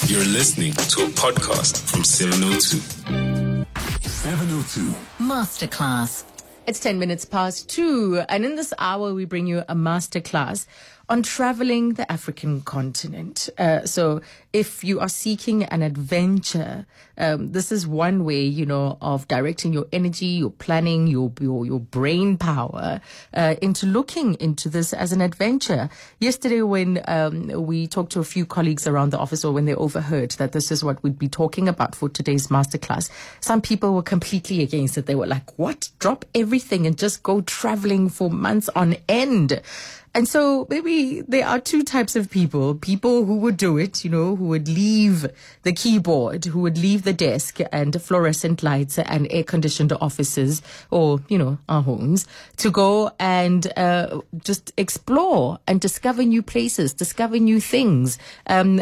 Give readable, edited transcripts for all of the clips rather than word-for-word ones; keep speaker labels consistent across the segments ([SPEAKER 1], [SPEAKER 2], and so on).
[SPEAKER 1] You're listening to a podcast from 702.
[SPEAKER 2] 702
[SPEAKER 3] Masterclass. It's 10 minutes past 2, and in this hour we bring you a masterclass on traveling the African continent. So if you are seeking an adventure, this is one way, of directing your energy, your planning, your brain power into looking into this as an adventure. Yesterday when we talked to a few colleagues around the office, or when they overheard that this is what we'd be talking about for today's masterclass, some people were completely against it. They were like, what? Drop everything and just go traveling for months on end. And so maybe there are two types of people who would do it, who would leave the keyboard, who would leave the desk and fluorescent lights and air-conditioned offices or, our homes to go and just explore and discover new places, discover new things in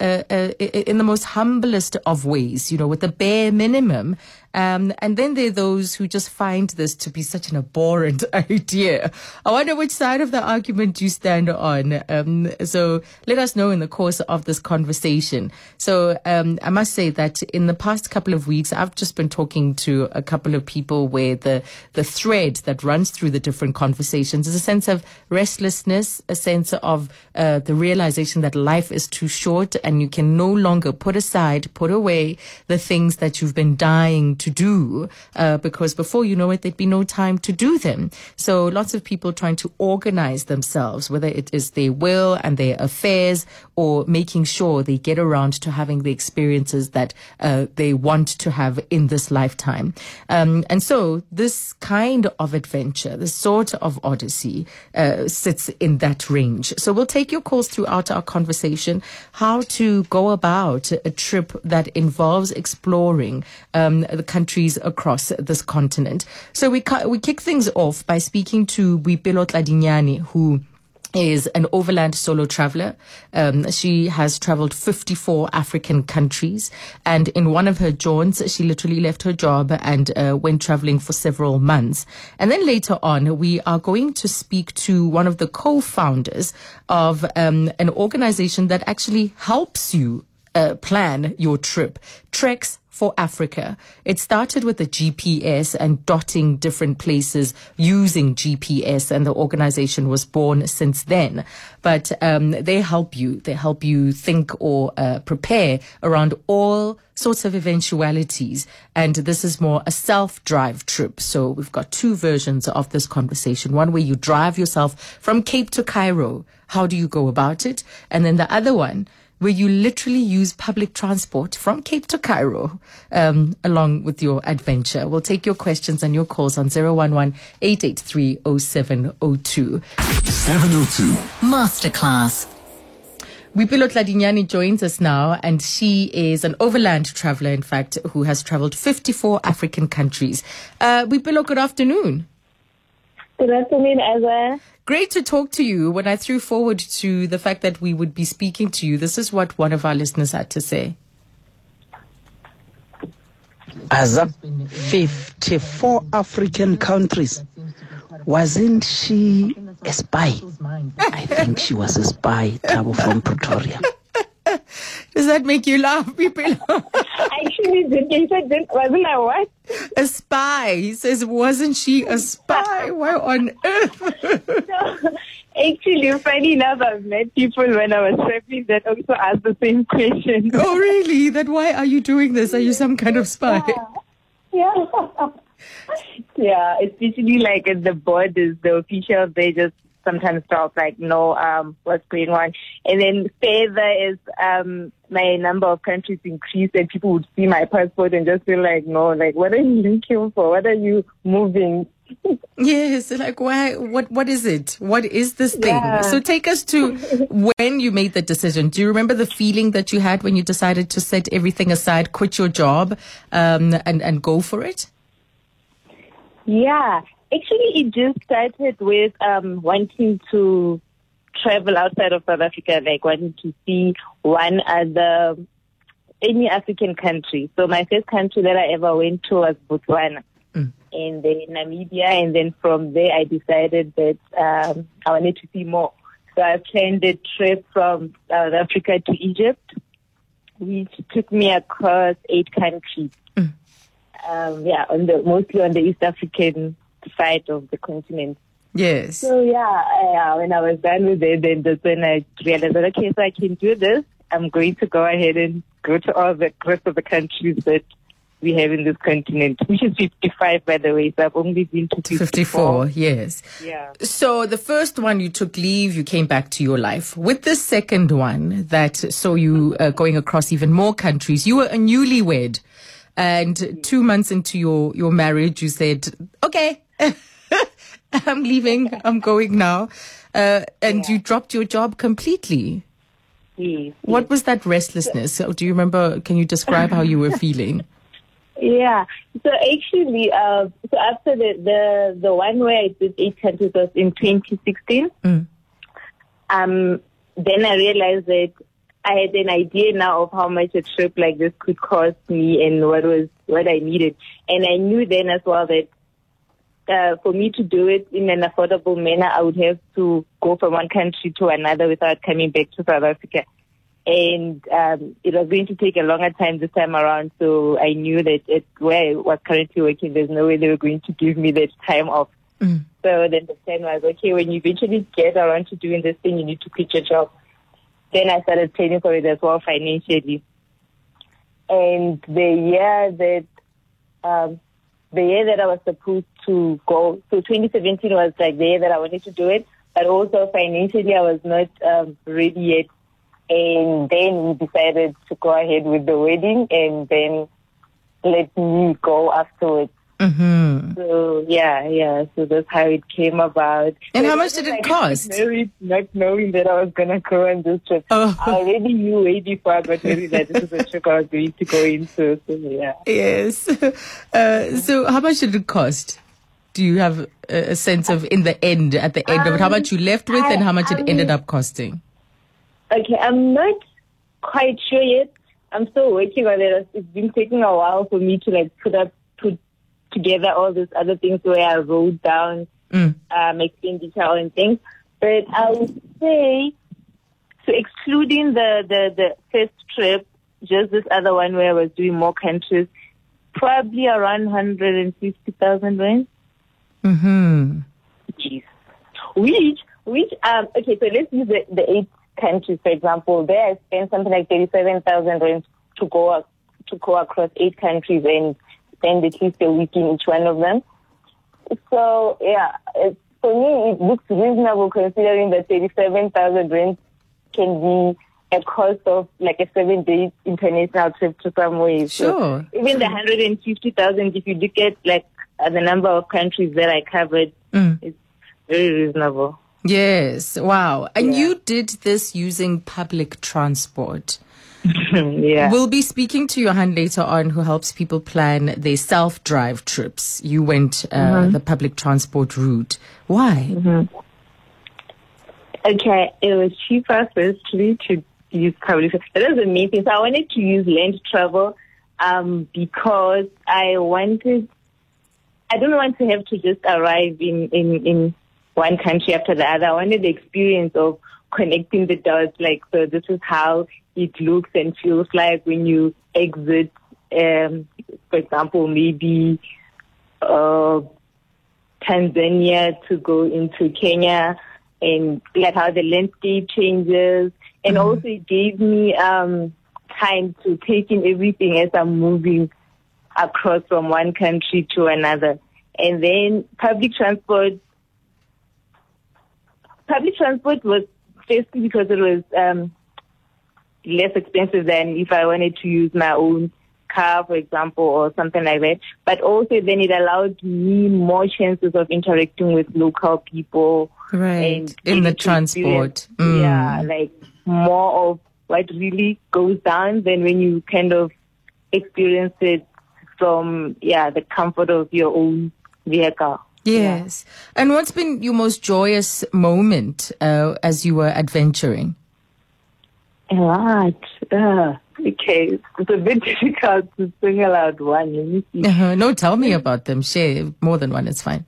[SPEAKER 3] the most humblest of ways, with the bare minimum. And then there are those who just find this to be such an abhorrent idea. I wonder which side of the argument you stand on. So let us know in the course of this conversation. So I must say that in the past couple of weeks, I've just been talking to a couple of people where the thread that runs through the different conversations is a sense of restlessness, a sense of the realization that life is too short and you can no longer put away the things that you've been dying to do, because before you know it, there'd be no time to do them. So lots of people trying to organize themselves, whether it is their will and their affairs, or making sure they get around to having the experiences that they want to have in this lifetime. And so this kind of adventure, this sort of odyssey, sits in that range. So we'll take your calls throughout our conversation, how to go about a trip that involves exploring the countries across this continent. So we kick things off by speaking to Boipelo Tladinyane, who is an overland solo traveler. She has traveled 54 African countries, and in one of her jaunts, she literally left her job and went traveling for several months. And then later on, we are going to speak to one of the co-founders of an organization that actually helps you plan your trip, Treks for Africa. It started with a GPS and dotting different places using GPS, and the organization was born since then. But they help you. They help you think or prepare around all sorts of eventualities. And this is more a self-drive trip. So we've got two versions of this conversation. One where you drive yourself from Cape to Cairo. How do you go about it? And then the other one where you literally use public transport from Cape to Cairo, along with your adventure. We'll take your questions and your calls on 011-883-0702.
[SPEAKER 2] 702
[SPEAKER 3] Masterclass. Boipelo Tladinyane joins us now, and she is an overland traveler, in fact, who has traveled 54 African countries. Boipelo, good afternoon.
[SPEAKER 4] Good afternoon, Eza.
[SPEAKER 3] Great to talk to you. When I threw forward to the fact that we would be speaking to you, this is what one of our listeners had to say.
[SPEAKER 5] As of 54 African countries, wasn't she a spy? I think she was a spy, Tabo, from Pretoria.
[SPEAKER 3] Does that make you laugh, Boipelo?
[SPEAKER 4] Actually, he said, wasn't I what?
[SPEAKER 3] A spy. He says, wasn't she a spy? Why on earth?
[SPEAKER 4] No, actually, funny enough, I've met people when I was traveling that also asked the same question.
[SPEAKER 3] Oh, really? That why are you doing this? Are you some kind of spy?
[SPEAKER 4] Yeah. Yeah, especially like at the borders, the officials, they just sometimes talk like, no, what's going on? And then further is my number of countries increased, and people would see my passport and just feel like, no, like, what are you looking for? What are you moving?
[SPEAKER 3] Yes, like, why? What is it? What is this thing?
[SPEAKER 4] Yeah.
[SPEAKER 3] So take us to when you made the decision. Do you remember the feeling that you had when you decided to set everything aside, quit your job, and go for it?
[SPEAKER 4] Yeah. Actually, it just started with wanting to travel outside of South Africa, like wanting to see any African country. So my first country that I ever went to was Botswana. And then Namibia, and then from there I decided that I wanted to see more. So I planned a trip from South Africa to Egypt, which took me across 8 countries. Mostly on the East African side of the continent.
[SPEAKER 3] Yes.
[SPEAKER 4] So when I was done with it, then that's when I realized that, okay, so I can do this. I'm going to go ahead and go to all the rest of the countries that we have in this continent, which is 55, by the way. So I've only been to
[SPEAKER 3] 54, yes.
[SPEAKER 4] Yeah.
[SPEAKER 3] So the first one, you took leave, you came back to your life. With the second one that saw you going across even more countries, you were a newlywed. And 2 months into your marriage, you said, okay, I'm leaving, I'm going now. You dropped your job completely.
[SPEAKER 4] Yes.
[SPEAKER 3] What was that restlessness? Do you remember, can you describe how you were feeling?
[SPEAKER 4] Yeah. So actually, so after the one where I did 8 countries was in 2016. Then I realized that I had an idea now of how much a trip like this could cost me and what I needed. And I knew then as well that for me to do it in an affordable manner, I would have to go from one country to another without coming back to South Africa. And it was going to take a longer time this time around, so I knew that where I was currently working, there's no way they were going to give me that time off. So then the plan was, okay, when you eventually get around to doing this thing, you need to quit your job. Then I started planning for it as well financially. And the year that I was supposed to go, so 2017 was like the year that I wanted to do it, but also financially I was not ready yet. And then we decided to go ahead with the wedding and then let me go afterwards. So, so that's how it came about.
[SPEAKER 3] And how much did it cost?
[SPEAKER 4] Not knowing that I was going to go on this trip. I already knew way before I got married that this is a trip I was going to go into. So, yeah.
[SPEAKER 3] Yes. So how much did it cost? Do you have a sense of, at the end of it, how much you left with and how much it ended up costing?
[SPEAKER 4] Okay, I'm not quite sure yet. I'm still working on it. It's been taking a while for me to put together all these other things where I wrote down expenditure and things. But I would say, so excluding the first trip, just this other one where I was doing more countries, probably around 150,000 rand. Jeez. Which okay, so let's use the 8 countries, for example. There I spent something like 37,000 rand to go across 8 countries and spend at least a week in each one of them. So, for me, it looks reasonable considering that 37,000 rand can be a cost of like a 7-day international trip to somewhere.
[SPEAKER 3] Sure.
[SPEAKER 4] So even the 150,000, if you look at the number of countries that I covered, it's very reasonable.
[SPEAKER 3] Yes. Wow. And you did this using public transport.
[SPEAKER 4] Yeah.
[SPEAKER 3] We'll be speaking to Johan later on, who helps people plan their self-drive trips. You went the public transport route. Why?
[SPEAKER 4] Okay, it was cheaper firstly to use public transport. That was the main thing. So I wanted to use land travel because I didn't want to have to just arrive in one country after the other. I wanted the experience of connecting the dots, so this is how it looks and feels like when you exit, for example, maybe Tanzania to go into Kenya, and how the landscape changes. And also it gave me time to take in everything as I'm moving across from one country to another. And then public transport was firstly because it was less expensive than if I wanted to use my own car, for example, or something like that. But also then it allowed me more chances of interacting with local people.
[SPEAKER 3] Right,
[SPEAKER 4] and
[SPEAKER 3] in the transport.
[SPEAKER 4] Yeah, more of what really goes down than when you kind of experience it from, the comfort of your own vehicle.
[SPEAKER 3] Yes. Yeah. And what's been your most joyous moment as you were adventuring?
[SPEAKER 4] A lot. Okay. It's a bit difficult to single out one. Let me see.
[SPEAKER 3] No, tell me about them. Share more than one. It's fine.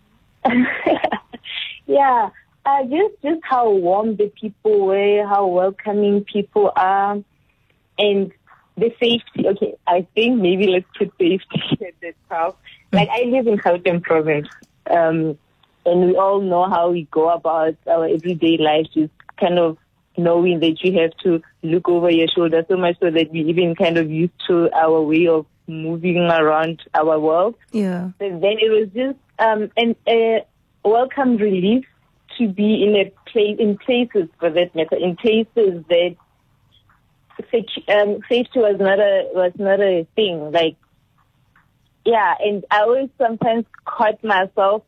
[SPEAKER 4] Yeah. Just how warm the people were, how welcoming people are. And the safety. Okay, I think maybe let's put safety at the top. Like, I live in Gauteng province, and we all know how we go about our everyday life, just kind of knowing that you have to look over your shoulder, so much so that we even kind of used to our way of moving around our world.
[SPEAKER 3] Yeah.
[SPEAKER 4] But then it was just a welcome relief to be in places, for that matter, in places that safety was not a thing. Like, yeah, and I always sometimes caught myself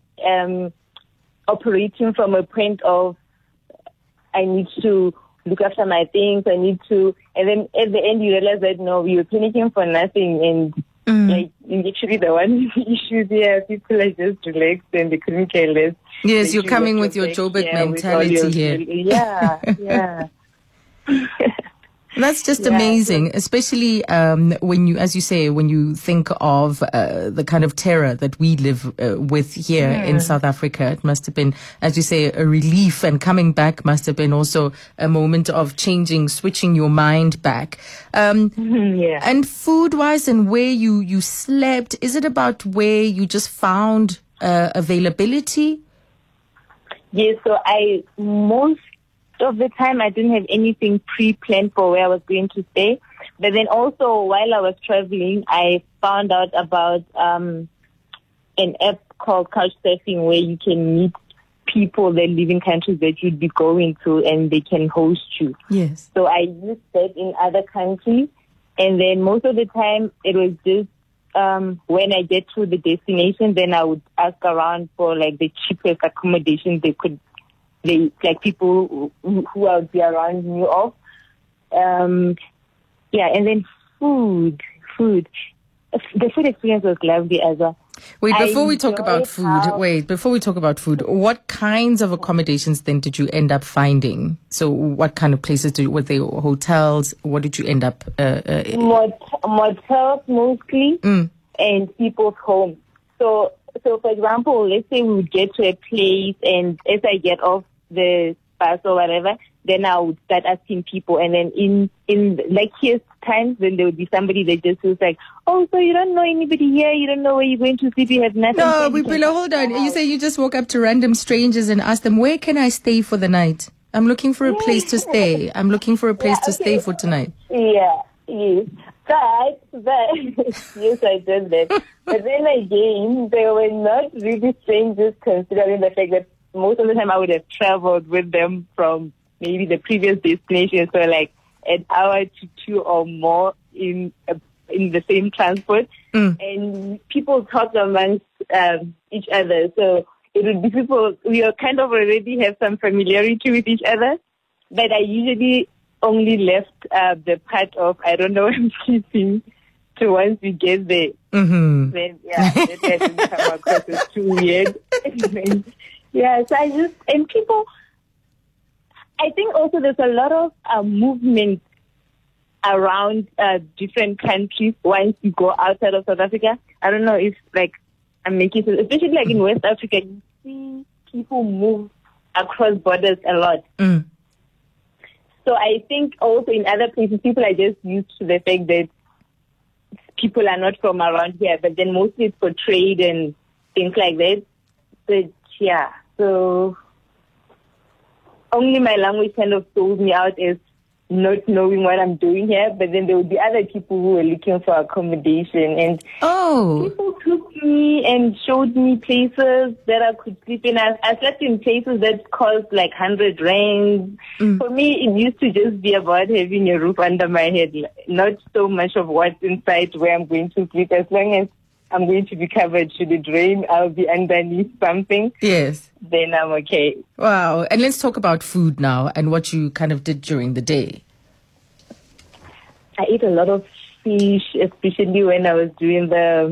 [SPEAKER 4] operating from a point of, I need to look after my things, and then at the end you realize that no, we were panicking for nothing, and like, actually the one issue there, people are just relaxed and they couldn't care less.
[SPEAKER 3] Yes, you're coming with your Joburg mentality here.
[SPEAKER 4] Yeah.
[SPEAKER 3] That's just amazing, especially when you, as you say, when you think of the kind of terror that we live with here in South Africa. It must have been, as you say, a relief, and coming back must have been also a moment of switching your mind back. And food-wise, and where you slept, is it about where you just found availability?
[SPEAKER 4] Yes, so most of the time I didn't have anything pre-planned for where I was going to stay. But then also while I was traveling, I found out about an app called Couchsurfing, where you can meet people that live in countries that you'd be going to, and they can host you.
[SPEAKER 3] Yes.
[SPEAKER 4] So I used that in other countries. And then most of the time it was just when I get to the destination, then I would ask around for like the cheapest accommodation like people who I would be around knew of. And then food. The food experience was lovely as well.
[SPEAKER 3] Before we talk about food, what kinds of accommodations then did you end up finding? So what kind of places were they, hotels? What did you end up
[SPEAKER 4] motels mostly, and people's homes. So for example, let's say we would get to a place, and as I get off the bus or whatever, then I would start asking people, and then in like here's times when there would be somebody that just was like, oh, so you don't know anybody here, you don't know where you're going to sleep, you have nothing.
[SPEAKER 3] No, Boipelo, hold on. You say you just walk up to random strangers and ask them, where can I stay for the night? I'm looking for a place to stay. I'm looking for a place to stay for tonight.
[SPEAKER 4] Yeah, yes. But yes, I did that. But then again, they were not really strangers, considering the fact that most of the time I would have traveled with them from maybe the previous destination, so like an hour to two or more in the same transport, and people talk amongst each other. So it would be people, we kind of already have some familiarity with each other, but I usually only left the part of I don't know where I'm sleeping to once we get there. Then that doesn't come across as too weird. So people, I think also there's a lot of movement around different countries once you go outside of South Africa. I don't know if like I'm making sense, especially like in West Africa, you see people move across borders a lot. So I think also in other places, people are just used to the fact that people are not from around here, but then mostly it's for trade and things like that. But yeah, so only my language kind of sold me out as not knowing what I'm doing here, but then there would be other people who were looking for accommodation, and people took me and showed me places that I could sleep in. I slept in places that cost like 100 rand. For me, it used to just be about having a roof under my head, not so much of what's inside where I'm going to sleep. As long as I'm going to be covered, should it rain, I'll be underneath something.
[SPEAKER 3] Yes.
[SPEAKER 4] Then I'm okay.
[SPEAKER 3] Wow. And let's talk about food now and what you kind of did during the day.
[SPEAKER 4] I ate a lot of fish, especially when I was doing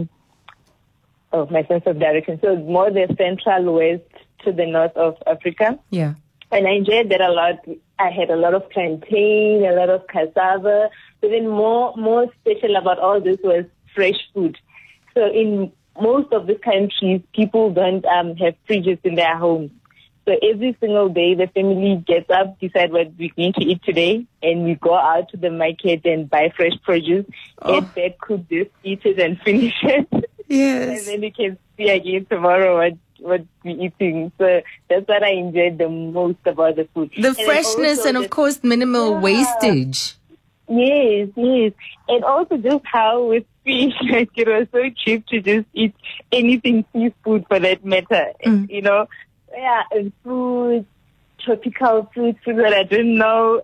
[SPEAKER 4] my sense of direction. So more the central west to the north of Africa.
[SPEAKER 3] Yeah.
[SPEAKER 4] And I enjoyed that a lot. I had a lot of plantain, a lot of cassava. But then more special about all this was fresh food. So in most of the countries, people don't have fridges in their homes. So every single day, the family gets up, decide what we're going to eat today, and we go out to the market and buy fresh produce, get back, cook this, eat it, and finish it.
[SPEAKER 3] Yes.
[SPEAKER 4] And then we can see again tomorrow what we're eating. So that's what I enjoyed the most about the food.
[SPEAKER 3] The freshness and of course, minimal wastage.
[SPEAKER 4] Yes. And also just how with fish, like it was so cheap to just eat anything seafood for that matter. You know, and fruit, tropical fruit that I didn't know.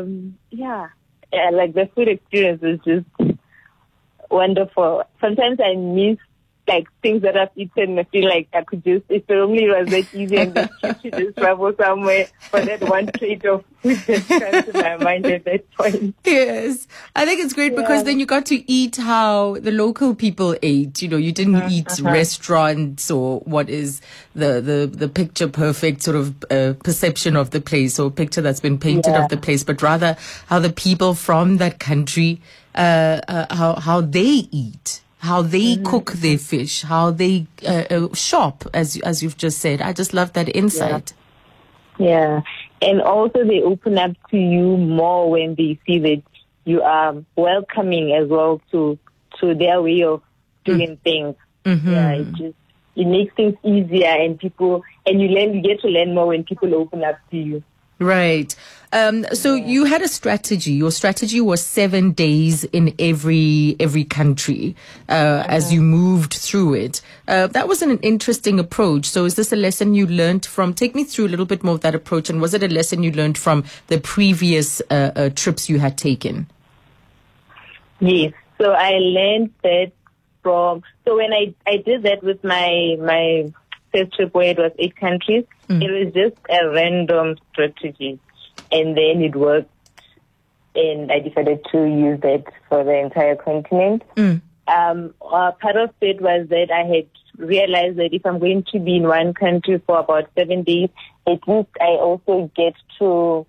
[SPEAKER 4] Like the food experience is just wonderful. Sometimes I miss like things that I've eaten. I feel like I could just, if it only was that easy and just cheap to just travel somewhere for that one plate of food that comes to my mind at that point.
[SPEAKER 3] Yes. I think it's great because then you got to eat how the local people ate. You know, you didn't eat restaurants or what is the picture perfect sort of perception of the place or picture that's been painted of the place, but rather how the people from that country, how they eat. How they cook their fish, how they shop, as you've just said. I just love that insight.
[SPEAKER 4] Yeah. And also they open up to you more when they see that you are welcoming as well to their way of doing things. Yeah, it makes things easier and you get to learn more when people open up to you.
[SPEAKER 3] Right. So you had a strategy. Your strategy was 7 days in every country as you moved through it. That was an interesting approach. So is this a lesson you learned from? Take me through a little bit more of that approach. And was it a lesson you learned from the previous trips you had taken?
[SPEAKER 4] Yes. So I learned that so when I did that with my first trip where it was 8 countries, it was just a random strategy. And then it worked, and I decided to use that for the entire continent. Part of it was that I had realized that if I'm going to be in one country for about 7 days, at least I also get to,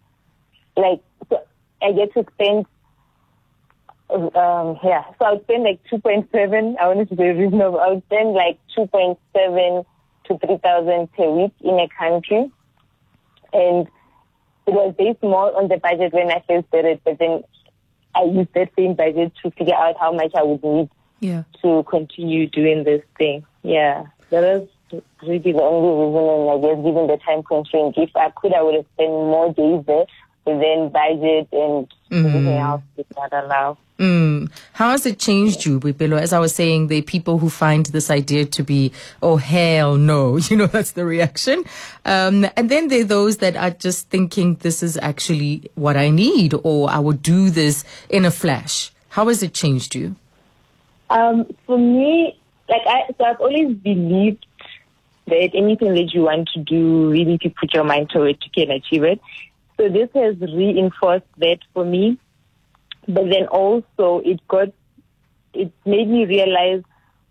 [SPEAKER 4] I get to spend, so I would spend like 2.7, I wanted to be reasonable, I would spend like 2.7 to 3,000 per week in a country. And it was based more on the budget when I first did it, but then I used that same budget to figure out how much I would need to continue doing this thing. Yeah, that was really the only reason, and I guess given the time constraint, if I could, I would have spent more days there, but then budget and everything else did not allow.
[SPEAKER 3] How has it changed you, Boipelo? As I was saying, there are people who find this idea to be, oh, hell no. You know, that's the reaction. And then there are those that are just thinking this is actually what I need, or I would do this in a flash. How has it changed you?
[SPEAKER 4] For me, I've always believed that anything that you want to do, really, if you put your mind to it, you can achieve it. So this has reinforced that for me. But then also it made me realize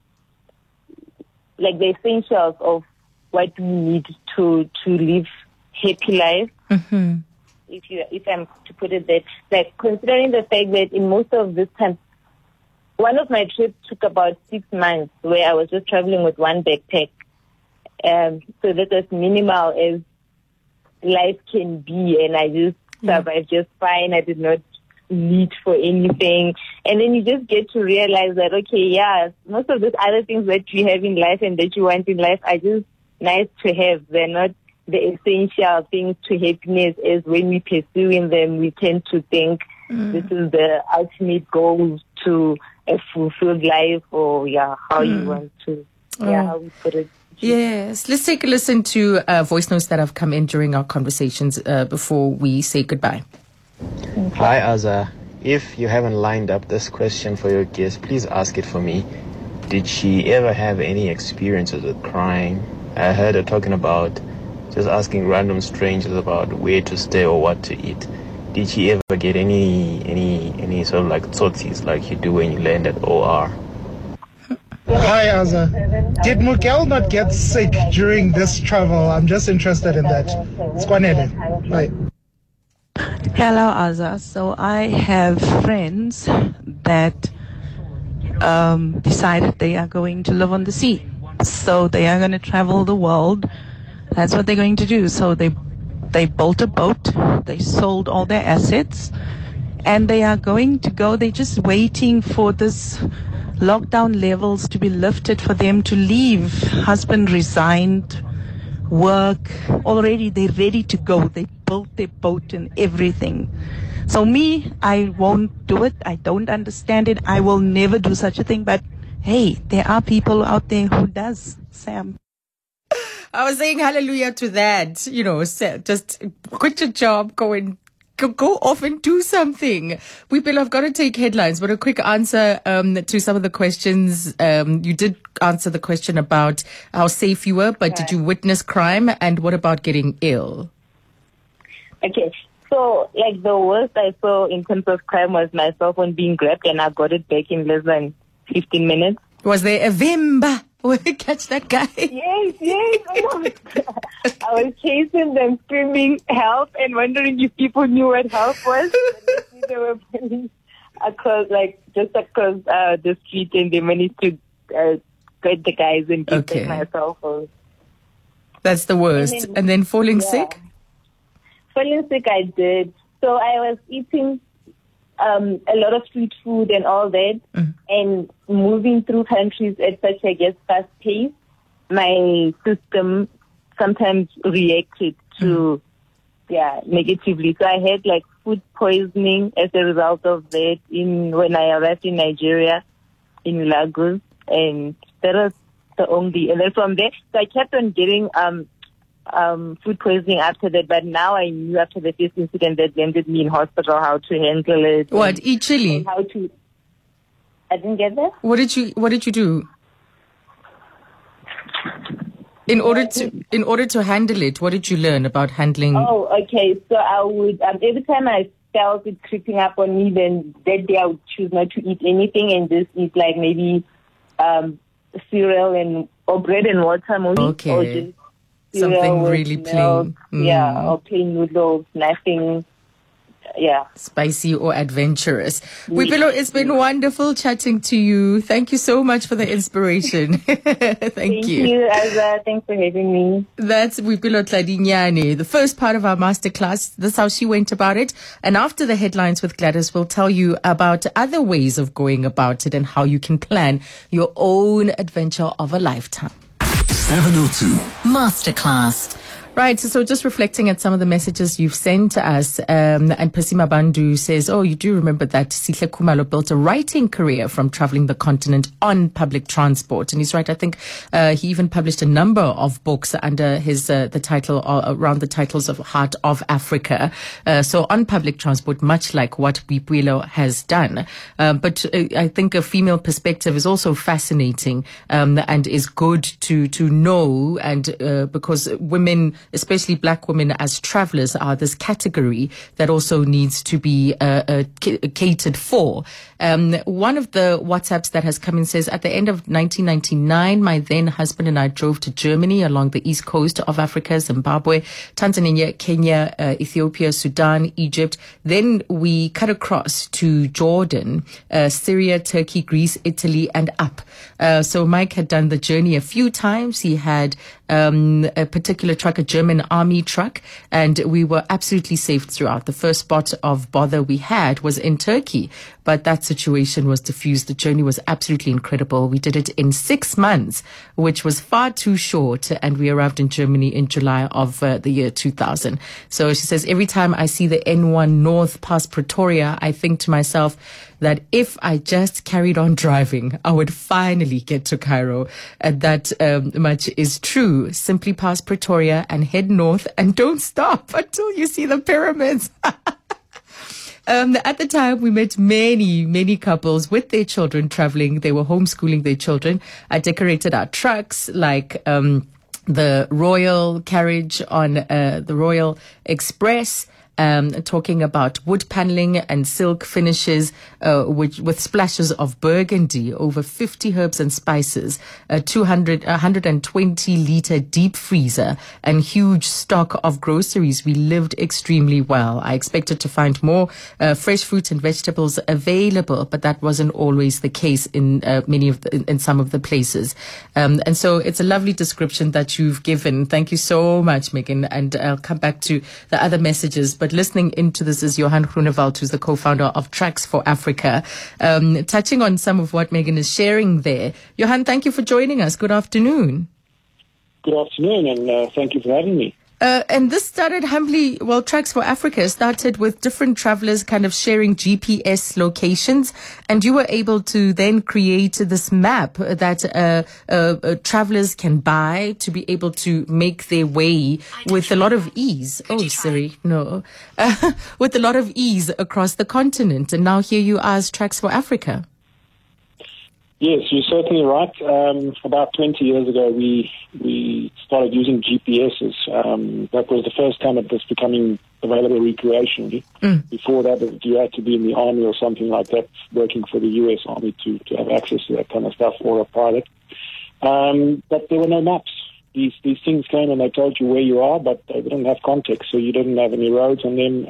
[SPEAKER 4] like the essentials of what we need to live happy life. If I'm to put it that, like considering the fact that in most of this time, one of my trips took about 6 months where I was just traveling with one backpack. So that was minimal as life can be, and I just survived just fine. I did not need for anything. And then you just get to realize that, okay, most of these other things that you have in life and that you want in life are just nice to have. They're not the essential things to happiness, as when we pursuing them, we tend to think this is the ultimate goal to a fulfilled life, or how you want to, how we put it.
[SPEAKER 3] Yes. Let's take a listen to voice notes that have come in during our conversations before we say goodbye.
[SPEAKER 2] Hi, Azza. If you haven't lined up this question for your guest, please ask it for me. Did she ever have any experiences with crying? I heard her talking about just asking random strangers about where to stay or what to eat. Did she ever get any sort of like tsotsies like you do when you land at OR?
[SPEAKER 6] Hi, Azza. Did Miguel not get sick during this travel? I'm just interested in that. Squanele. Bye.
[SPEAKER 7] Hello, Azza. So I have friends that decided they are going to live on the sea. So they are going to travel the world That's what they're going to do. So they built a boat, they sold all their assets, and they are going to go. They're just waiting for this lockdown levels to be lifted for them to leave. Husband resigned, work. Already they're ready to go. They built their boat and everything. So me, I won't do it. I don't understand it. I will never do such a thing. But hey, there are people out there who does, Sam.
[SPEAKER 3] I was saying hallelujah to that. Just quit your job, go off and do something. I've got to take headlines, but a quick answer to some of the questions. You did answer the question about how safe you were, but did you witness crime? And what about getting ill?
[SPEAKER 4] Okay. So, the worst I saw in terms of crime was my cell phone being grabbed, and I got it back in less than 15 minutes.
[SPEAKER 3] Was there a Vimba? Catch that guy?
[SPEAKER 4] Yes. I was chasing them, screaming help, and wondering if people knew what help was. They were running across the street, and they managed to get the guys and get back my cell phone.
[SPEAKER 3] That's the worst. And then falling sick?
[SPEAKER 4] Falling sick, I did. So I was eating a lot of street food and all that, and moving through countries at such fast pace, my system sometimes reacted to negatively. So I had food poisoning as a result of that when I arrived in Nigeria, in Lagos, and that was the only. And then from there, so I kept on getting food poisoning after that, but now I knew after the first incident that landed me in hospital how to handle it.
[SPEAKER 3] What? Eat chili?
[SPEAKER 4] I didn't get that.
[SPEAKER 3] What did you do? In order to handle it, what did you learn about handling?
[SPEAKER 4] Oh, okay. So I would every time I felt it creeping up on me, then that day I would choose not to eat anything and just eat maybe cereal or bread and water maybe.
[SPEAKER 3] Okay.
[SPEAKER 4] Or just
[SPEAKER 3] something really plain.
[SPEAKER 4] Yeah, or plain noodles, nothing. Yeah.
[SPEAKER 3] Spicy or adventurous. Boipelo, it's been wonderful chatting to you. Thank you so much for the inspiration. Thank you.
[SPEAKER 4] Azza. Thanks for having me.
[SPEAKER 3] That's Boipelo Tladinyane, the first part of our masterclass. That's how she went about it. And after the headlines with Gladys, we'll tell you about other ways of going about it and how you can plan your own adventure of a lifetime.
[SPEAKER 1] 702
[SPEAKER 3] Masterclass. Right, so just reflecting at some of the messages you've sent to us, and Pasima Bandu says, you do remember that Sihle Khumalo built a writing career from traveling the continent on public transport. And he's right, I think he even published a number of books under his the title, around the titles of Heart of Africa. So on public transport, much like what Boipelo has done. But I think a female perspective is also fascinating and is good to know, and because women, especially black women as travelers, are this category that also needs to be catered for. One of the WhatsApps that has come in says, at the end of 1999, my then husband and I drove to Germany along the east coast of Africa, Zimbabwe, Tanzania, Kenya, Ethiopia, Sudan, Egypt. Then we cut across to Jordan, Syria, Turkey, Greece, Italy, and up. So Mike had done the journey a few times. He had a particular truck, a German army truck, and we were absolutely safe throughout. The first spot of bother we had was in Turkey, but that situation was diffused. The journey was absolutely incredible. We did it in 6 months, which was far too short, and we arrived in Germany in July of the year 2000. So she says, every time I see the N1 North past Pretoria, I think to myself that if I just carried on driving, I would finally get to Cairo. And that much is true. Simply pass Pretoria and head north and don't stop until you see the pyramids. At the time, we met many couples with their children traveling. They were homeschooling their children. I decorated our trucks like the royal carriage on the Royal Express. talking about wood paneling and silk finishes, with splashes of burgundy, over 50 herbs and spices, 120-liter deep freezer, and huge stock of groceries. We lived extremely well. I expected to find more fresh fruits and vegetables available, but that wasn't always the case in in some of the places. And so it's a lovely description that you've given. Thank you so much, Megan. And I'll come back to the other messages. But listening into this is Johan Groenewald, who's the co-founder of Tracks for Africa, touching on some of what Megan is sharing there. Johan, thank you for joining us. Good afternoon.
[SPEAKER 8] Good afternoon, and thank you for having me.
[SPEAKER 3] And this started humbly, Tracks for Africa started with different travelers kind of sharing GPS locations, and you were able to then create this map that travelers can buy to be able to make their way with a lot of ease. Oh, Siri, no. With a lot of ease across the continent. And now here you are as Tracks for Africa.
[SPEAKER 8] Yes, you're certainly right. About 20 years ago, we started using GPSs. That was the first time it was becoming available recreationally. Before that, you had to be in the army or something like that, working for the U.S. Army to have access to that kind of stuff, or a pilot. But there were no maps. These things came and they told you where you are, but they didn't have context, so you didn't have any roads on them.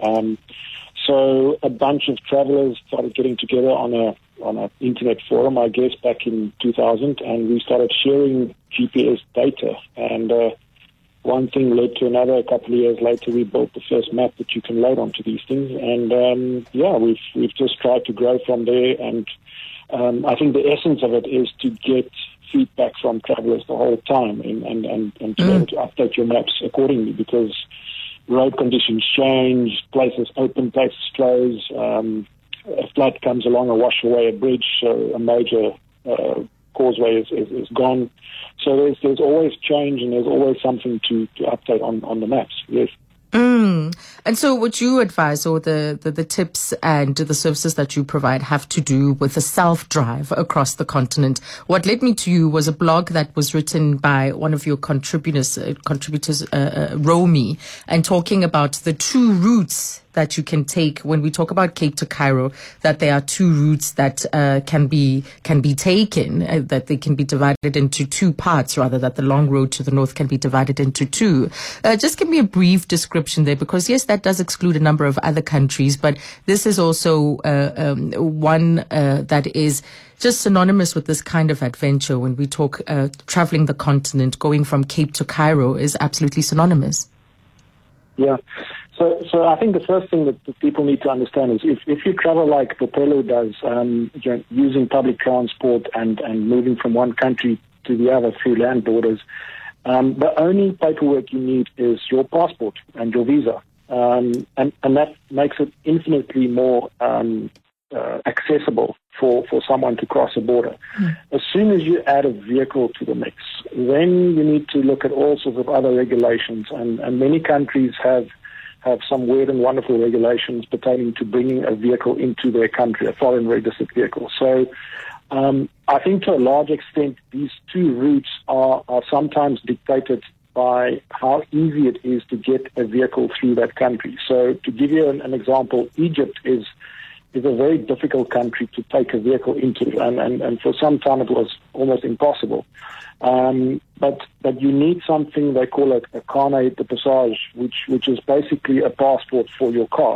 [SPEAKER 8] So a bunch of travelers started getting together on an internet forum, I guess, back in 2000, and we started sharing GPS data. And one thing led to another. A couple of years later, we built the first map that you can load onto these things. And we've just tried to grow from there. And I think the essence of it is to get feedback from travelers the whole time and to be able to update your maps accordingly, because road conditions change, places open, places close. A flood comes along and wash away a bridge, so a major causeway is gone. So there's always change, and there's always something to update on the maps. Yes.
[SPEAKER 3] And so what you advise, or the tips and the services that you provide, have to do with the self-drive across the continent. What led me to you was a blog that was written by one of your contributors, Romy, and talking about the two routes that you can take when we talk about Cape to Cairo, that there are two routes that can be taken, that they can be divided into two parts, rather, that the long road to the north can be divided into two. Just give me a brief description there, because yes, that does exclude a number of other countries, but this is also one that is just synonymous with this kind of adventure. When we talk traveling the continent, going from Cape to Cairo is absolutely synonymous.
[SPEAKER 8] Yeah. So I think the first thing that people need to understand is if you travel like Popelo does, using public transport and moving from one country to the other through land borders, the only paperwork you need is your passport and your visa. And that makes it infinitely more accessible for someone to cross a border. As soon as you add a vehicle to the mix, then you need to look at all sorts of other regulations, and many countries have some weird and wonderful regulations pertaining to bringing a vehicle into their country, a foreign registered vehicle. So I think to a large extent, these two routes are sometimes dictated by how easy it is to get a vehicle through that country. So to give you an example, Egypt is a very difficult country to take a vehicle into, and for some time it was almost impossible. But you need something they call a carnet de passage, which is basically a passport for your car.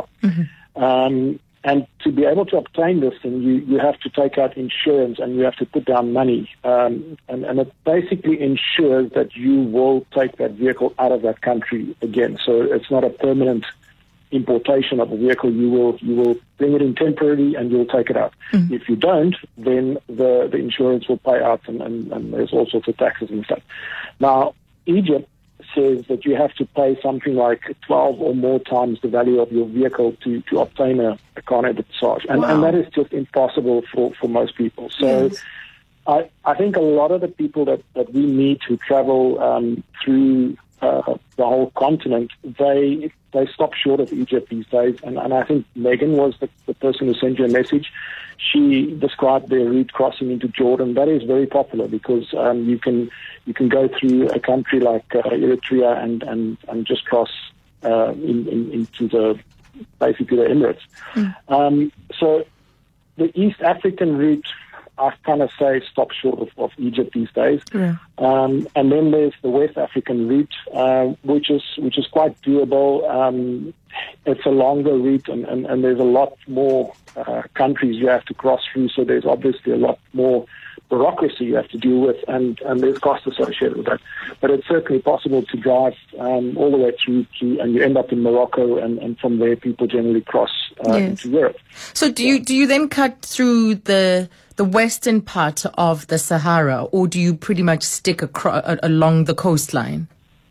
[SPEAKER 8] And to be able to obtain this thing, you have to take out insurance and you have to put down money. And it basically ensures that you will take that vehicle out of that country again. So it's not a permanent importation of a vehicle. You will bring it in temporarily and you'll take it out. If you don't, then the insurance will pay out and there's all sorts of taxes and stuff. Now, Egypt says that you have to pay something like 12 or more times the value of your vehicle to obtain a carnet de passage. And that is just impossible for most people. So yes. I think a lot of the people that we meet who travel through the whole continent, they stop short of Egypt these days. And I think Megan was the person who sent you a message. She described their route crossing into Jordan. That is very popular because you can go through a country like Eritrea and just cross into basically the Emirates. So the East African route, I kind of say, stops short of Egypt these days.
[SPEAKER 3] Yeah.
[SPEAKER 8] And then there's the West African route, which is quite doable. It's a longer route, and there's a lot more countries you have to cross through. So there's obviously a lot more bureaucracy you have to deal with, and there's cost associated with that. But it's certainly possible to drive all the way through to, and you end up in Morocco, and from there people generally cross into Europe.
[SPEAKER 3] So do you then cut through the western part of the Sahara, or do you pretty much stick along the coastline?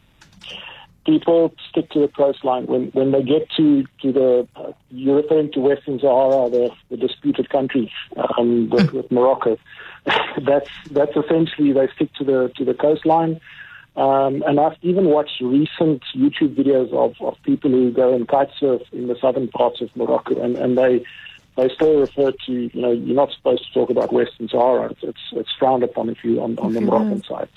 [SPEAKER 8] People stick to the coastline. When they get to the, you're referring to Western Sahara, the disputed country with Morocco. That's essentially, they stick to the coastline. And I've even watched recent YouTube videos of people who go and kite surf in the southern parts of Morocco, and they still refer to, you're not supposed to talk about Western Sahara. It's frowned upon if you on the Moroccan side.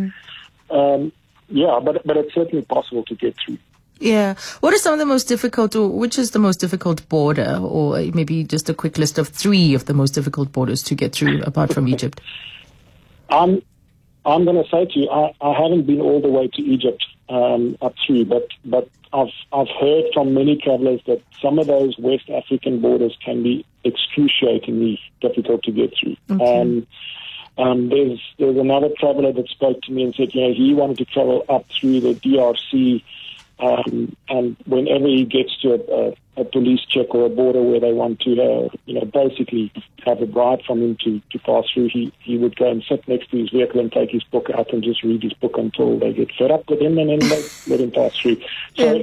[SPEAKER 8] So. Yeah, but it's certainly possible to get through.
[SPEAKER 3] Yeah. What are some of the most difficult, or which is the most difficult border, or maybe just a quick list of 3 of the most difficult borders to get through apart from Egypt?
[SPEAKER 8] I'm going to say to you, I haven't been all the way to Egypt up through, but I've heard from many travelers that some of those West African borders can be excruciatingly difficult to get through.
[SPEAKER 3] Okay.
[SPEAKER 8] There's another traveler that spoke to me and said, he wanted to travel up through the DRC, and whenever he gets to a police check or a border where they want to, basically have a bribe from him to pass through, he would go and sit next to his vehicle and take his book out and just read his book until they get fed up with him, and then they let him pass through. So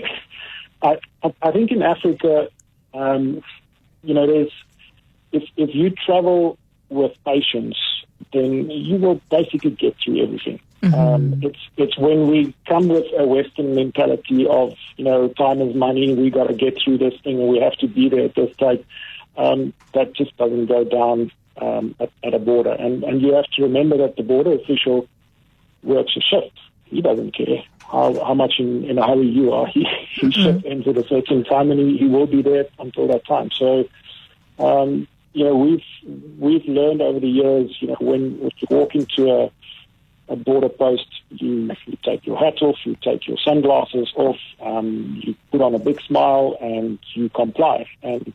[SPEAKER 8] I think in Africa, there's if you travel with patience, then you will basically get through everything. It's when we come with a Western mentality of, time is money, we got to get through this thing, and we have to be there at this time, that just doesn't go down at a border. And you have to remember that the border official works a shift. He doesn't care how much in a hurry you are. His shift ends at a certain time, and he will be there until that time. So, we've learned over the years, when you walk into a border post, you take your hat off, you take your sunglasses off, you put on a big smile, and you comply. And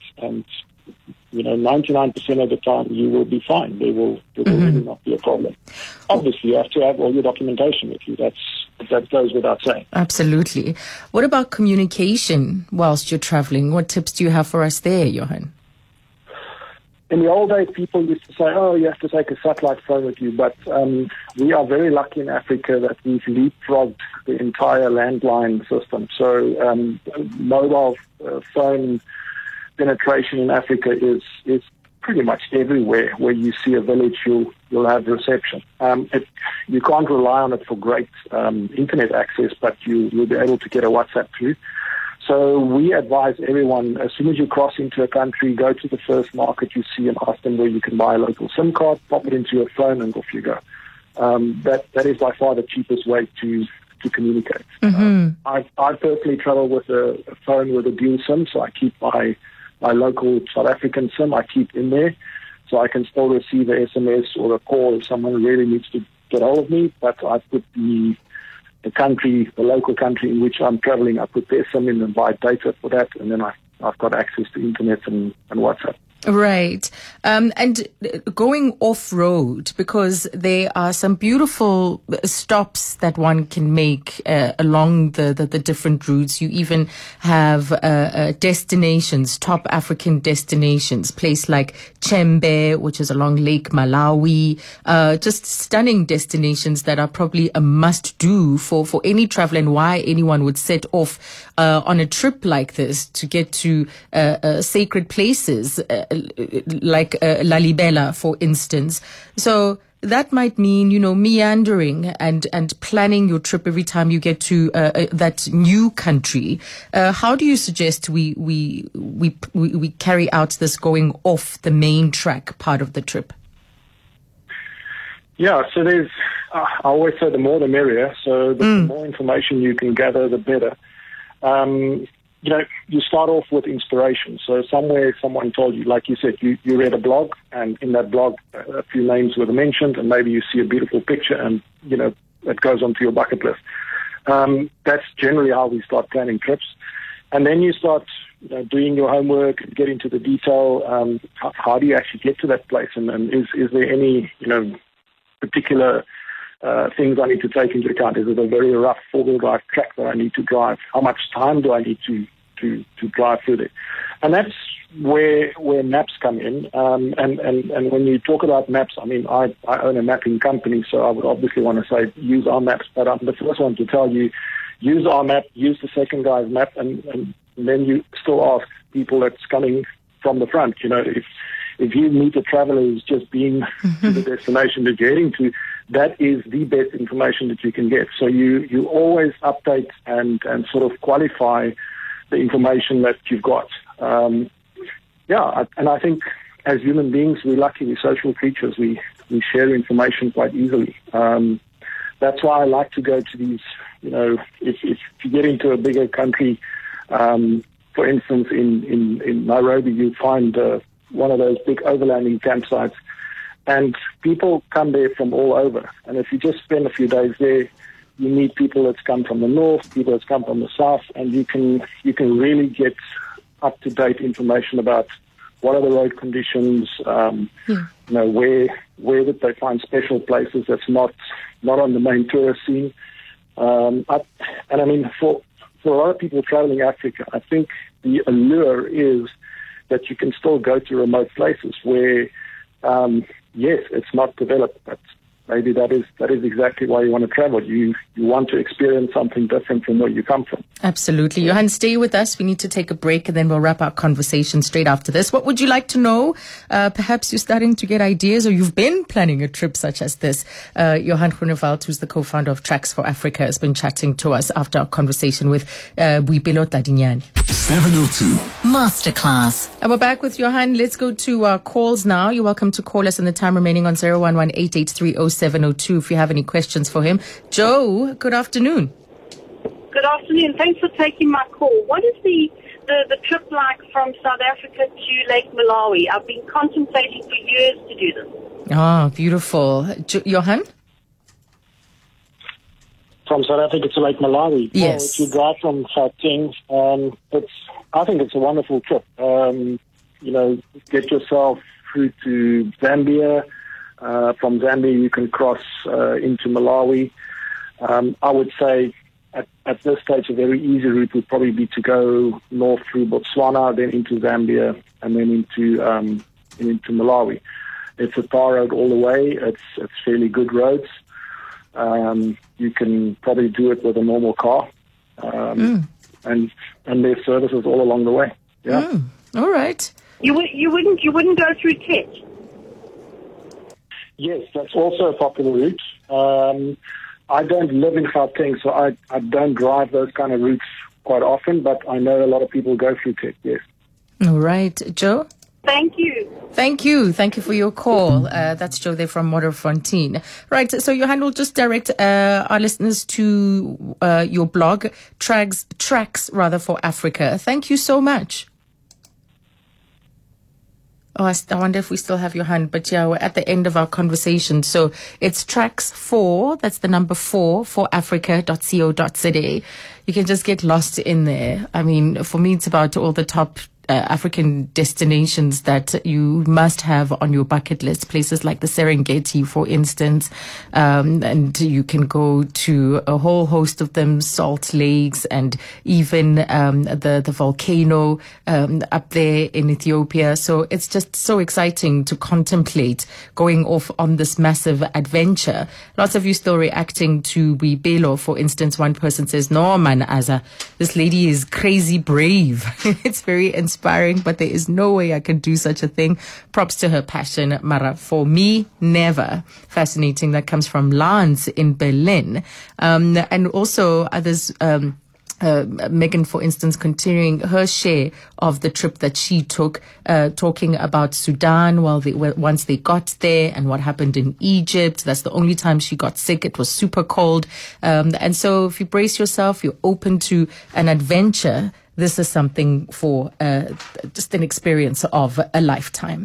[SPEAKER 8] 99% of the time you will be fine. There will really not be a problem. Obviously, you have to have all your documentation with you. That goes without saying.
[SPEAKER 3] Absolutely. What about communication whilst you're traveling? What tips do you have for us there, Johan?
[SPEAKER 8] In the old days, people used to say, you have to take a satellite phone with you. But we are very lucky in Africa that we've leapfrogged the entire landline system. So mobile phone penetration in Africa is pretty much everywhere. Where you see a village, you'll have reception. You can't rely on it for great internet access, but you'll be able to get a WhatsApp through. So we advise everyone, as soon as you cross into a country, go to the first market you see and ask them where you can buy a local SIM card, pop it into your phone, and off you go. That is by far the cheapest way to communicate. I personally travel with a phone with a dual SIM, so I keep my local South African SIM, I keep in there, so I can still receive a SMS or a call if someone really needs to get hold of me, but I put the local country in which I'm traveling, I put their SIM in and buy data for that, and then I've got access to internet and WhatsApp.
[SPEAKER 3] Right. And going off-road, because there are some beautiful stops that one can make along the different routes. You even have destinations, top African destinations, place like Chembe, which is along Lake Malawi, just stunning destinations that are probably a must-do for any traveler, and why anyone would set off on a trip like this to get to sacred places like Lalibela, for instance. So that might mean, meandering and planning your trip every time you get to that new country. How do you suggest we carry out this going off the main track part of the trip?
[SPEAKER 8] Yeah, so there's, I always say the more the merrier. So the more information you can gather, the better. you start off with inspiration. So somewhere someone told you, like you said, you read a blog, and in that blog a few names were mentioned, and maybe you see a beautiful picture, and it goes onto your bucket list. That's generally how we start planning trips. And then you start doing your homework, get into the detail. How do you actually get to that place? And is there any particular things I need to take into account? Is it a very rough four-wheel drive track that I need to drive? How much time do I need to drive through there? And that's where maps come in. And when you talk about maps, I mean, I own a mapping company, so I would obviously want to say use our maps. But I'm the first one to tell you, use our map, use the second guy's map, and then you still ask people that's coming from the front. If you meet a traveler who's just been to the destination that you're heading to, that is the best information that you can get. So you always update and sort of qualify the information that you've got. And I think as human beings, we're lucky, we're social creatures. We share information quite easily. That's why I like to go to these, if you get into a bigger country, for instance, in Nairobi, you find one of those big overlanding campsites, and people come there from all over. And if you just spend a few days there, you meet people that's come from the north, people that's come from the south, and you can really get up-to-date information about what are the road conditions, where did they find special places that's not on the main tourist scene. I mean, for a lot of people traveling Africa, I think the allure is that you can still go to remote places where, yes, it's not developed, but maybe that is exactly why you want to travel. You want to experience something different from where you come from.
[SPEAKER 3] Absolutely. Johan, stay with us. We need to take a break, and then we'll wrap our conversation straight after this. What would you like to know? Perhaps you're starting to get ideas, or you've been planning a trip such as this. Johan Groenewald, who's the co-founder of Tracks for Africa, has been chatting to us after our conversation with Boipelo Tladinyane.
[SPEAKER 1] 702
[SPEAKER 3] Masterclass. And we're back with Johan. Let's go to our calls now. You're welcome to call us in the time remaining on 011-883-0702 if you have any questions for him. Joe, good afternoon.
[SPEAKER 9] Good afternoon. Thanks for taking my call. What is the trip like from South Africa to Lake Malawi? I've been contemplating for years to do this.
[SPEAKER 3] Ah, beautiful. Johan?
[SPEAKER 8] From South Africa to Lake Malawi.
[SPEAKER 3] Yes.
[SPEAKER 8] If you drive from Gauteng, I think it's a wonderful trip. Get yourself through to Zambia. From Zambia, you can cross into Malawi. I would say at this stage, a very easy route would probably be to go north through Botswana, then into Zambia, and then into Malawi. It's a tar road all the way. It's fairly good roads. You can probably do it with a normal car, and there's services all along the way. Yeah.
[SPEAKER 3] All right.
[SPEAKER 9] You wouldn't go through Tet?
[SPEAKER 8] Yes, that's also a popular route. I don't live in Gauteng, so I don't drive those kind of routes quite often, but I know a lot of people go through Tet, yes.
[SPEAKER 3] All right. Joe?
[SPEAKER 9] Thank you.
[SPEAKER 3] Thank you for your call. That's Joe there from Modderfontein. Right, so Johan will just direct our listeners to your blog, Tracks for Africa. Thank you so much. Oh, I wonder if we still have Johan, but yeah, we're at the end of our conversation. So it's Tracks 4, that's the number 4, for Africa.co.za. You can just get lost in there. I mean, for me, it's about all the top African destinations that you must have on your bucket list. Places like the Serengeti, for instance, and you can go to a whole host of them, salt lakes, and even the volcano up there in Ethiopia. So it's just so exciting to contemplate going off on this massive adventure. Lots of you still reacting to Boipelo. For instance, one person says, "No, man, Aza, this lady is crazy brave." It's very inspiring, but there is no way I could do such a thing. Props to her passion, Mara. For me, never. Fascinating. That comes from Lance in Berlin. And also others, Megan, for instance, continuing her share of the trip that she took, talking about Sudan once they got there and what happened in Egypt. That's the only time she got sick. It was super cold. And so if you brace yourself, you're open to an adventure, this is something for just an experience of a lifetime.